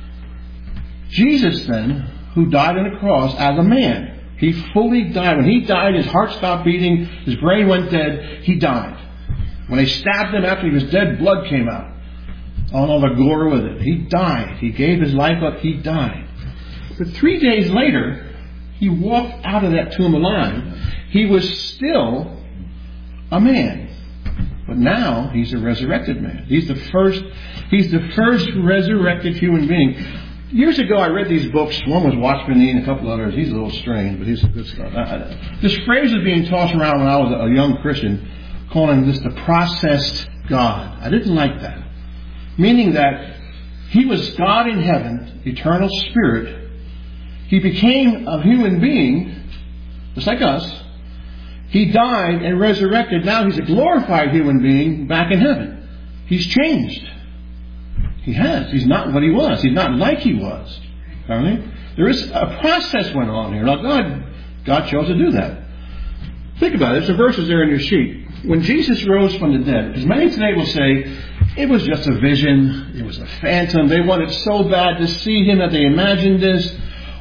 Jesus then, who died on the cross as a man, He fully died. When He died, His heart stopped beating, His brain went dead, He died. When they stabbed Him after He was dead, blood came out. All the gore with it. He died. He gave His life up, He died. But 3 days later, He walked out of that tomb alive. He was still a man. But now, He's a resurrected man. He's the first resurrected human being. Years ago, I read these books. One was Watchman Nee and a couple others. He's a little strange, but he's good stuff. This phrase was being tossed around when I was a young Christian, calling this the processed God. I didn't like that. Meaning that He was God in heaven, eternal spirit. He became a human being, just like us. He died and resurrected. Now He's a glorified human being back in heaven. He's changed. He has. He's not what He was. He's not like He was. There is a process went on here. Now God chose to do that. Think about it. There's some verses there in your sheet. When Jesus rose from the dead, because many today will say, it was just a vision. It was a phantom. They wanted so bad to see Him that they imagined this.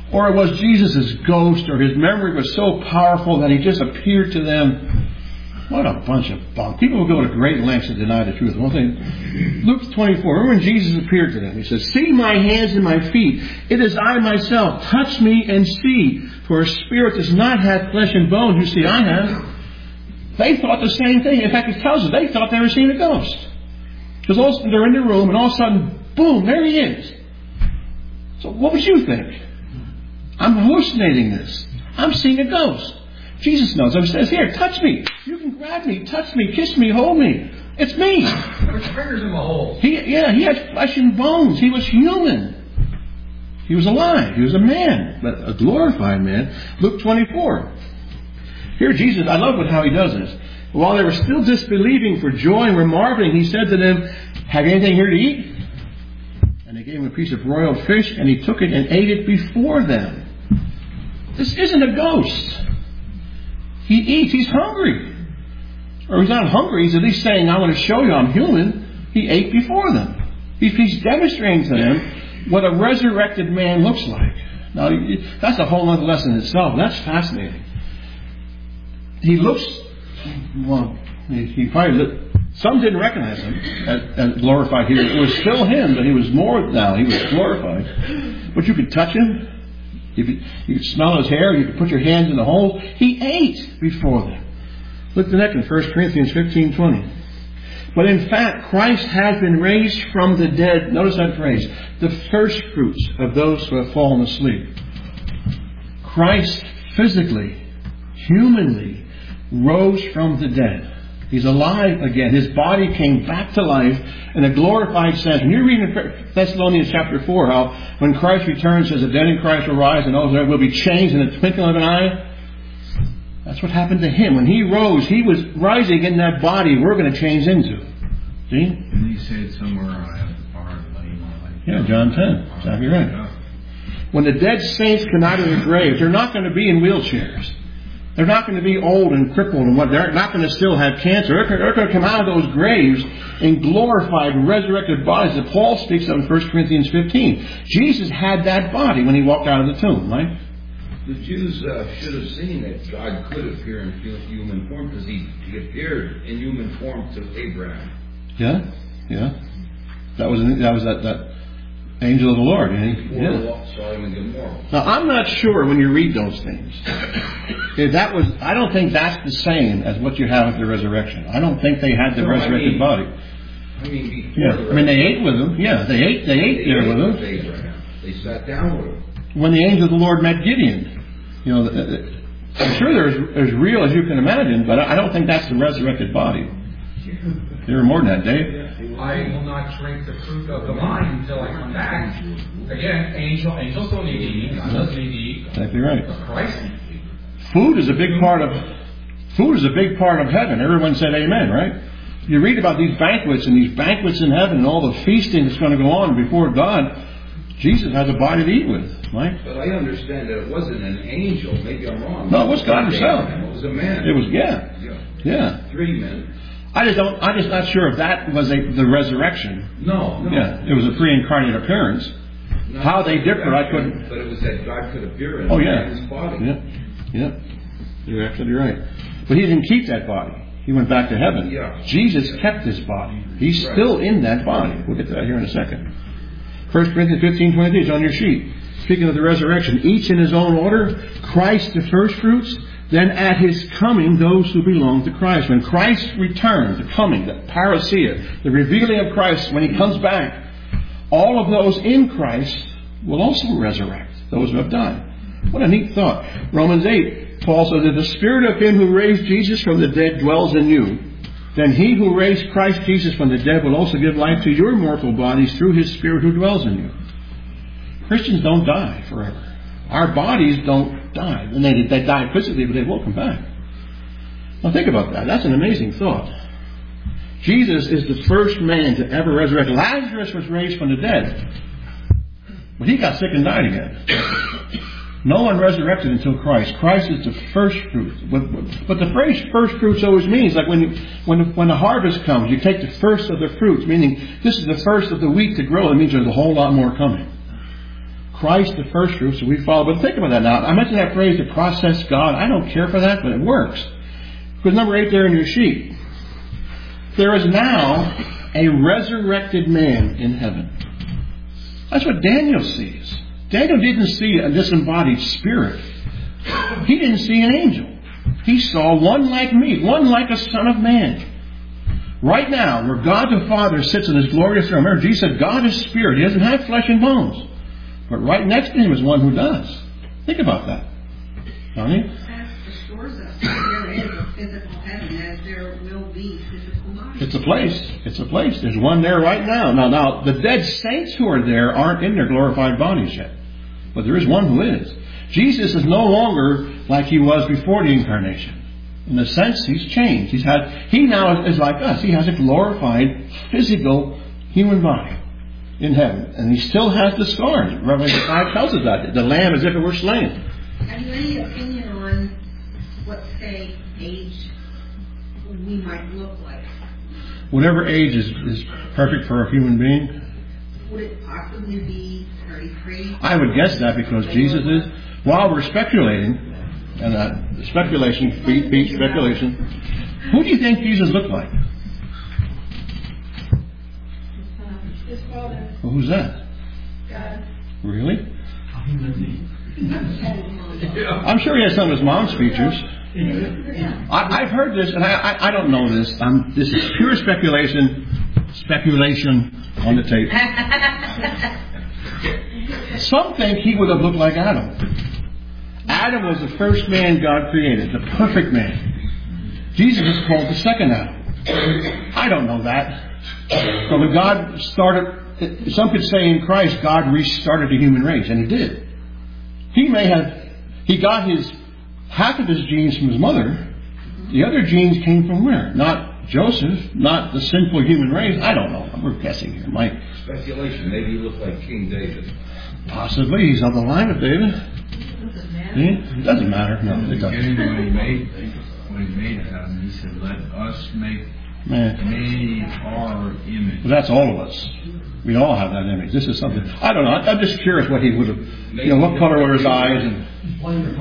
Or it was Jesus' ghost, or his memory was so powerful that he just appeared to them. What a bunch of bunk. People will go to great lengths to deny the truth. One thing, Luke 24, remember when Jesus appeared to them? He says, "See my hands and my feet. It is I myself. Touch me and see. For a spirit does not have flesh and bones. You see, I have." They thought the same thing. In fact, it tells us they thought they were seeing a ghost. Because they're in the room and all of a sudden, boom, there he is. So what would you think? I'm hallucinating this. I'm seeing a ghost. Jesus knows. He says, "Here, touch me. You can grab me, touch me, kiss me, hold me. It's me." Put your fingers in the hole. He had flesh and bones. He was human. He was alive. He was a man, but a glorified man. Luke 24. Here Jesus, I love how he does this. While they were still disbelieving for joy and were marveling, he said to them, "Have you anything here to eat?" And they gave him a piece of broiled fish, and he took it and ate it before them. This isn't a ghost. He eats. He's hungry. Or he's not hungry. He's at least saying, "I want to show you I'm human." He ate before them. He's demonstrating to them what a resurrected man looks like. Now, that's a whole other lesson in itself. That's fascinating. He looks, well, he probably, some didn't recognize him as glorified here. It was still him, but he was more now. He was glorified. But you could touch him. You could smell his hair. You could put your hands in the hole. He ate before them. Look at the next in 1 Corinthians 15:20. But in fact, Christ has been raised from the dead. Notice that phrase. The first fruits of those who have fallen asleep. Christ physically, humanly, rose from the dead. He's alive again. His body came back to life in a glorified sense. When you read in Thessalonians chapter 4 how when Christ returns, says the dead in Christ will rise and those that will be changed in the twinkling of an eye. That's what happened to him. When he rose, he was rising in that body we're going to change into. See? And he said somewhere, "I have the power to lay my life." Yeah, John 10. Exactly right. When the dead saints come out of the grave, they're not going to be in wheelchairs. They're not going to be old and crippled and what. They're not going to still have cancer. They're going to come out of those graves in glorified, resurrected bodies that Paul speaks of in 1 Corinthians 15. Jesus had that body when he walked out of the tomb, right? The Jews should have seen that God could appear in human form because he appeared in human form to Abraham. Yeah. That was that angel of the Lord. Saw him in Gomorrah. Now, I'm not sure when you read those things. I don't think that's the same as what you have at the resurrection. I don't think they had the resurrected body. I mean, they ate with him. Yeah, they ate there with him. Abraham. They sat down with him. When the angel of the Lord met Gideon, I'm sure they're as real as you can imagine, but I don't think that's the resurrected body. They were more than that, Dave. I will not drink the fruit of the vine until I come back. Again, angels don't need to eat. God doesn't need to eat. Exactly right. But Christ needs to eat. Food is a big part of heaven. Everyone said amen, right? You read about these banquets in heaven and all the feasting that's going to go on before God. Jesus has a body to eat with, right? But I understand that it wasn't an angel. Maybe I'm wrong. No, it was God himself. It was a man. It was, yeah. 3 men. I'm just not sure if that was the resurrection. No. Yeah, it was a pre-incarnate appearance. Not how they differed, I couldn't. But it was that God could appear in his body. Yeah. You're absolutely right. But he didn't keep that body. He went back to heaven. Yeah. Jesus kept his body. He's still in that body. We'll get to that here in a second. 1 Corinthians 15:22 is on your sheet. Speaking of the resurrection, each in his own order, Christ the first fruits, then at his coming, those who belong to Christ. When Christ returns, the coming, the parousia, the revealing of Christ, when he comes back, all of those in Christ will also resurrect, those who have died. What a neat thought. Romans 8, Paul says, if the spirit of him who raised Jesus from the dead dwells in you, then he who raised Christ Jesus from the dead will also give life to your mortal bodies through his spirit who dwells in you. Christians don't die forever. Our bodies don't die. And they die physically, but they will come back. Now think about that. That's an amazing thought. Jesus is the first man to ever resurrect. Lazarus was raised from the dead, but he got sick and died again. No one resurrected until Christ. Christ is the first fruit. But the phrase first fruits always means like when the harvest comes, you take the first of the fruits, meaning this is the first of the wheat to grow. It means there's a whole lot more coming. Christ the first fruits, so we follow. But think about that now. I mentioned that phrase, to process God. I don't care for that, but it works. Because number 8 there in your sheet. There is now a resurrected man in heaven. That's what Daniel sees. Daniel didn't see a disembodied spirit. He didn't see an angel. He saw one like me, one like a son of man. Right now, where God the Father sits in His glorious throne. Remember, Jesus said God is spirit. He doesn't have flesh and bones. But right next to Him is one who does. Think about that. Don't you? That assures us that there is a physical heaven as there will be physical bodies. It's a place. It's a place. There's one there right now. Now, the dead saints who are there aren't in their glorified bodies yet. But there is one who is. Jesus is no longer like He was before the incarnation. In a sense, He's changed. He now is like us. He has a glorified, physical, human body in heaven. And He still has the scars. Revelation 5 tells us that. The Lamb as if it were slain. Have you any opinion on what, say, age we might look like? Whatever age is perfect for a human being. Would it possibly be 33? I would guess that because Jesus is. While we're speculating, and speculation beats speculation, who do you think Jesus looked like? His father. Well, who's that? God. Really? I'm sure he has some of his mom's features. I've heard this, and I don't know this. This is pure speculation on the tape. Some think he would have looked like Adam. Adam was the first man God created, the perfect man. Jesus is called the second Adam. I don't know that. So when God started, some could say in Christ, God restarted the human race, and He did. He got half of his genes from his mother. The other genes came from where? Not Joseph, not the sinful human race. I don't know. We're guessing here, Mike. Speculation. Maybe he looked like King David. Possibly. He's on the line of David. It doesn't matter. No, it doesn't. When he made Adam, He said, "Let us make our image." But that's all of us. We all have that image. This is something. I don't know. I'm just curious what he would have. What color were his eyes? And Well, don't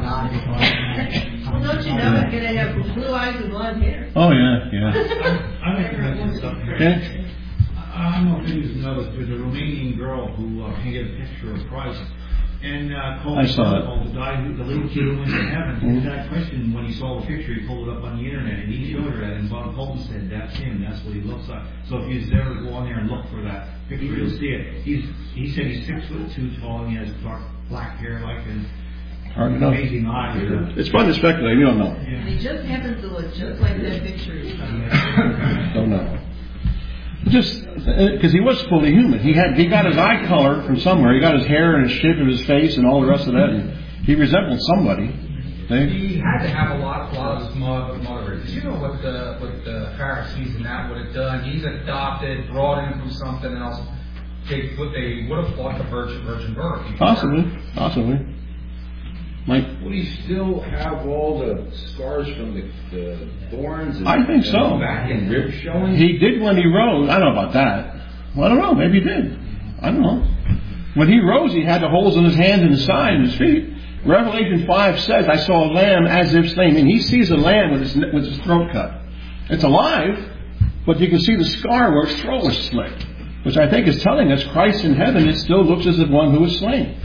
you know he's going to have blue eyes and blonde hair? oh yeah. I'd like to mention something. Okay. I don't know if you noticed, there's a Romanian girl who painted a picture of Christ. And called I saw it. the little kid who went to heaven. That question, when he saw the picture, he pulled it up on the internet and he showed her that. And Bob Colton said, "That's him. That's what he looks like." So if you ever go on there and look for that picture, you'll see it. He said he's 6'2" tall and he has dark black hair, Hard to know. amazing eyes. It's fun to speculate. You don't know. And he just happens to look just like that picture. Don't know. Just because he was fully human. He got his eye color from somewhere. He got his hair and his shape of his face and all the rest of that. And he resembled somebody. He had to have a lot of his mother. Did you know what the Pharisees and that would have done? He's adopted, brought in from something else. They would have fought the virgin birth. Possibly. Mike? Would he still have all the scars from the thorns? And, I think so. And back and ribs showing? He did when he rose. I don't know about that. Well, I don't know. Maybe he did. I don't know. When he rose, he had the holes in his hands and his side and his feet. Revelation 5 says, "I saw a lamb as if slain." And he sees a lamb with his throat cut. It's alive, but you can see the scar where its throat was slit, which I think is telling us Christ in heaven, it still looks as the one who was slain.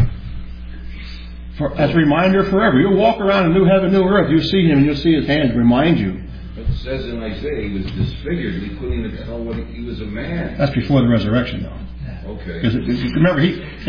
As a reminder forever. You'll walk around in new heaven, new earth. You'll see Him and you'll see His hands remind you. It says in Isaiah he was disfigured. He couldn't even tell what he was a man. That's before the resurrection, though. Okay. Because remember,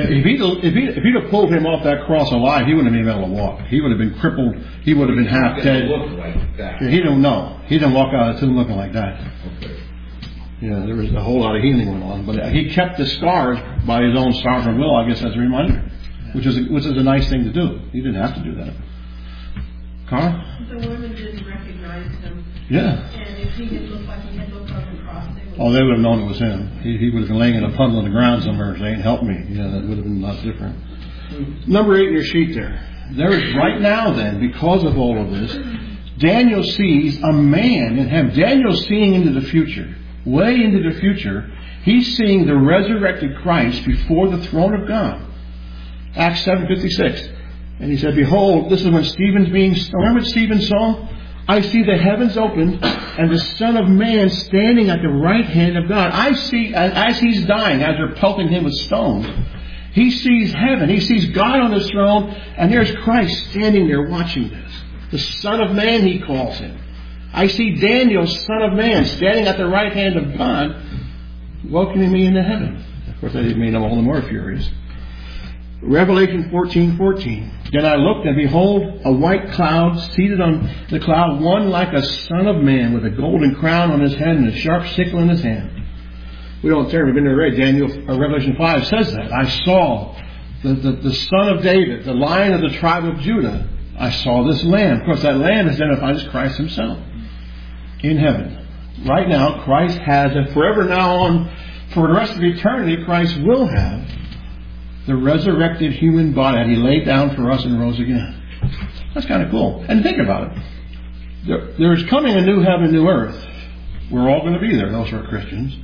if he'd have pulled Him off that cross alive, he wouldn't have been able to walk. He would have been crippled. He would have been half dead. Look like that. He don't know. He didn't walk out of the tomb looking like that. Okay. Yeah, there was a whole lot of healing went on, but he kept the scars by His own sovereign will, I guess, as a reminder. Which is a nice thing to do. He didn't have to do that. Carl? The women didn't recognize him. Yeah. And if he had looked like he had looked on the cross, they would have known it was him. He would have been laying in a puddle on the ground somewhere saying, "Help me." Yeah, that would have been a lot different. Number 8 in your sheet there. There is right now then, because of all of this, Daniel sees a man in heaven. Daniel's seeing into the future. Way into the future. He's seeing the resurrected Christ before the throne of God. Acts 7:56. And he said, behold, this is when Stephen's being stoned. Remember what Stephen saw? I see the heavens opened and the Son of Man standing at the right hand of God. I see, as he's dying, as they're pelting him with stones, he sees heaven. He sees God on his throne, and there's Christ standing there watching this. The Son of Man, he calls him. I see Daniel, Son of Man, standing at the right hand of God, welcoming me into heaven. Of course, that made him all the more furious. Revelation 14:14. Then I looked, and behold, a white cloud, seated on the cloud, one like a son of man, with a golden crown on his head and a sharp sickle in his hand. We don't turn. We've been to read Revelation 5 says that. I saw the Son of David, the Lion of the tribe of Judah. I saw this Lamb. Of course, that Lamb is identified as Christ himself in heaven. Right now, Christ has, and forever now on, for the rest of eternity, Christ will have the resurrected human body that he laid down for us and rose again. That's kind of cool. And think about it. There's coming a new heaven, new earth. We're all going to be there, those who are Christians.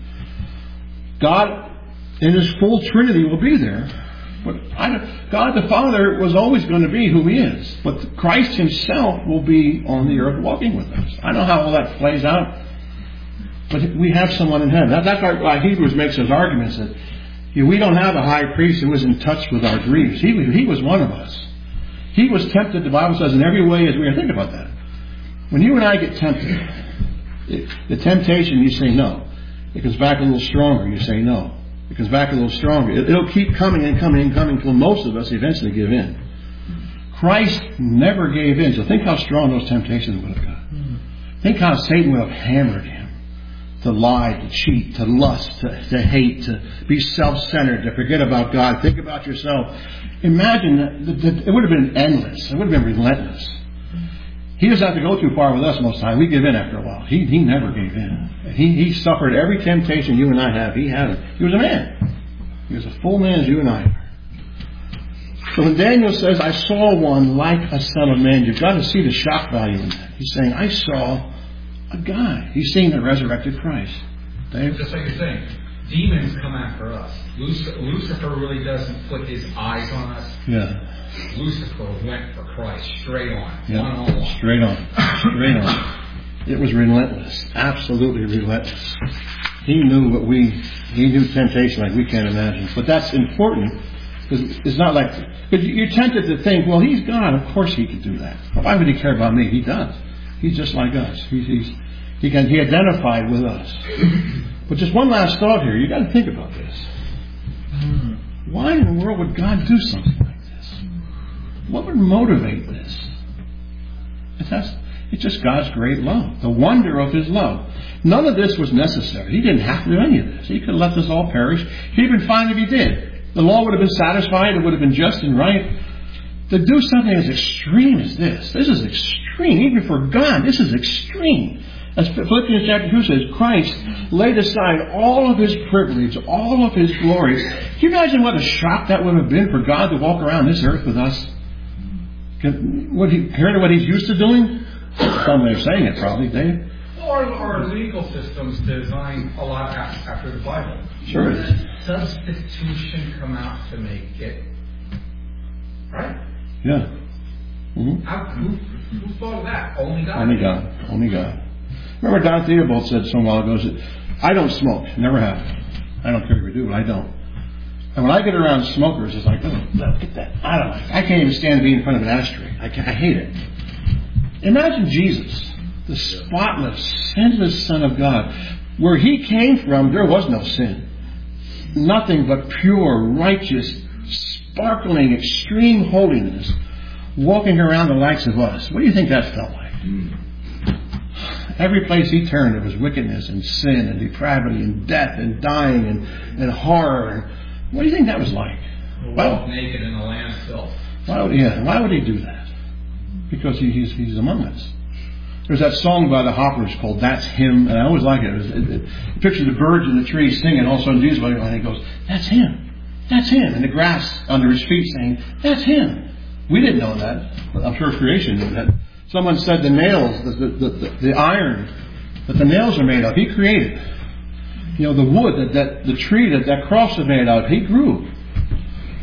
God, in his full Trinity, will be there. But God the Father was always going to be who he is. But Christ himself will be on the earth walking with us. I don't know how all that plays out. But we have someone in heaven. That's why Hebrews makes those arguments that we don't have a high priest who was in touch with our griefs. He was one of us. He was tempted, the Bible says, in every way as we are. Think about that. When you and I get tempted, the temptation, you say no. It comes back a little stronger. You say no. It comes back a little stronger. It'll keep coming and coming and coming until most of us eventually give in. Christ never gave in. So think how strong those temptations would have got. Think how Satan would have hammered him. To lie, to cheat, to lust, to hate, to be self-centered, to forget about God, think about yourself. Imagine that it would have been endless. It would have been relentless. He doesn't have to go too far with us most of the time. We give in after a while. He never gave in. He suffered every temptation you and I have. He had it. He was a man. He was a full man as you and I are. So when Daniel says, I saw one like a son of man, you've got to see the shock value in that. He's saying, I saw a guy. He's seeing the resurrected Christ. Dave? Just like you're saying, demons come after us. Lucifer really doesn't put his eyes on us. Yeah. Lucifer went for Christ straight on. Yeah. One-on-one. Straight on. Straight on. It was relentless. Absolutely relentless. He knew temptation like we can't imagine. But that's important. Because it's not like, but you're tempted to think, well, he's God. Of course he could do that. Why would he care about me? He does. He's just like us. He identified with us. But just one last thought here. You got to think about this. Why in the world would God do something like this? What would motivate this? It's just God's great love. The wonder of his love. None of this was necessary. He didn't have to do any of this. He could have let us all perish. He'd been fine if he did. The law would have been satisfied. It would have been just and right. To do something as extreme as this is extreme. Even for God, this is extreme. As Philippians chapter 2 says, Christ laid aside all of his privilege, all of his glories. Can you imagine what a shock that would have been for God to walk around this earth with us? Compared to what he's used to doing? Some way of saying it, probably, Dave. Or our legal system's designed a lot after the Bible. Sure is. Substitution come out to make it right. Yeah. Mm-hmm. Who thought of that? Only God. Only God. Only God. Remember Don Theobald said some while ago, I don't smoke. Never have. I don't care if you do, but I don't. And when I get around smokers, it's like, oh, get that out of me. I can't even stand to be in front of an ashtray. I hate it. Imagine Jesus, the spotless, sinless Son of God. Where he came from, there was no sin. Nothing but pure, righteous, sparkling, extreme holiness, walking around the likes of us. What do you think that felt like? Every place he turned, there was wickedness and sin and depravity and death and dying and horror. What do you think that was like? Walk naked in a landfill. Why would he do that? Because he's among us. There's that song by the Hoppers called That's Him, and I always like it. It pictures the birds in the trees singing, all of a sudden Jesus, and he goes, that's him. That's him. And the grass under his feet saying, that's him. We didn't know that, but I'm sure creation knew that. Someone said the nails, the iron that the nails are made of, he created. The wood, the tree that cross is made out of, he grew.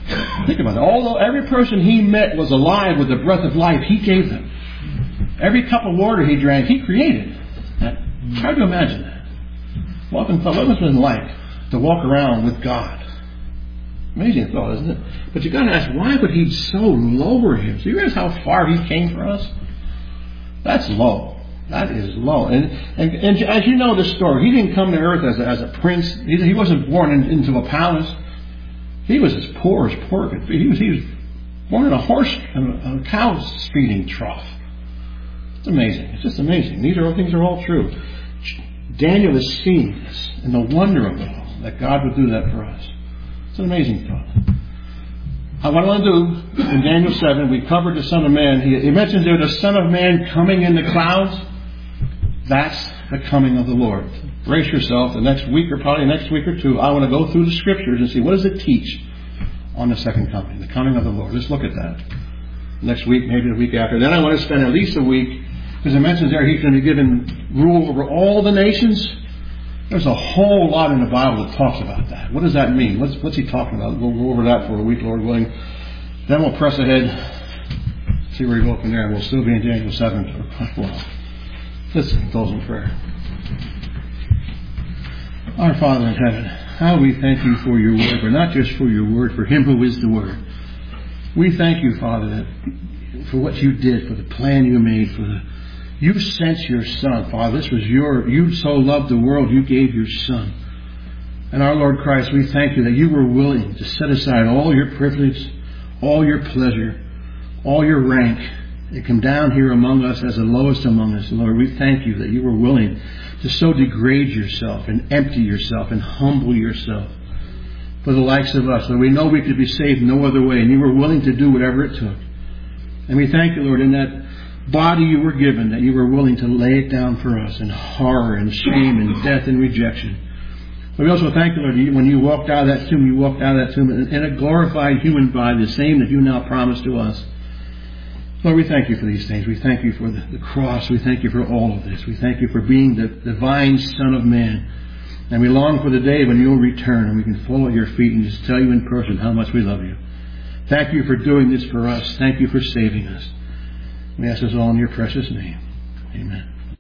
Think about it. Although every person he met was alive with the breath of life he gave them. Every cup of water he drank, he created. It's hard to imagine that. What must it have been like to walk around with God? Amazing thought, isn't it? But you've got to ask, why would he so lower him? So you realize how far he came for us? That's low. That is low. And as you know the story, he didn't come to earth as a prince. He wasn't born into a palace. He was as poor could be. He was born in a horse and a cow's feeding trough. It's amazing. It's just amazing. These things are all true. Daniel is seeing this and the wonder of it all, that God would do that for us. It's an amazing thought. What I want to do in Daniel 7, we covered the Son of Man. He mentions there the Son of Man coming in the clouds. That's the coming of the Lord. Brace yourself. The next week or probably next week or two, I want to go through the scriptures and see what does it teach on the second coming, the coming of the Lord. Let's look at that. Next week, maybe the week after. Then I want to spend at least a week, because it mentions there he's going to be given rule over all the nations. There's a whole lot in the Bible that talks about that. What does that mean? What's he talking about? We'll go over that for a week, Lord willing. Then we'll press ahead, see where we go from there. We'll still be in Daniel 7 for a while. Let's close in prayer. Our Father in heaven, how we thank you for your word, but not just for your word, for him who is the word. We thank you, Father, that for what you did, for the plan you made, you sent your Son, Father. This was you so loved the world, you gave your Son. And our Lord Christ, we thank you that you were willing to set aside all your privilege, all your pleasure, all your rank, and come down here among us as the lowest among us. And Lord, we thank you that you were willing to so degrade yourself and empty yourself and humble yourself for the likes of us. Lord, we know we could be saved no other way, and you were willing to do whatever it took. And we thank you, Lord, in that body you were given, that you were willing to lay it down for us in horror and shame and death and rejection. But we also thank you, Lord, when you walked out of that tomb, you walked out of that tomb in a glorified human body, the same that you now promised to us. Lord, we thank you for these things. We thank you for the cross. We thank you for all of this. We thank you for being the divine Son of Man. And we long for the day when you'll return and we can fall at your feet and just tell you in person how much we love you. Thank you for doing this for us. Thank you for saving us. We ask this all in your precious name. Amen.